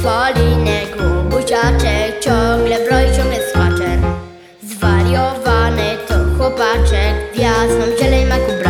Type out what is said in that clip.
Falinek, buziaczek, ciągle broi, ciągle skacze. Zwariowany to chłopaczek, w jasną zieleń ma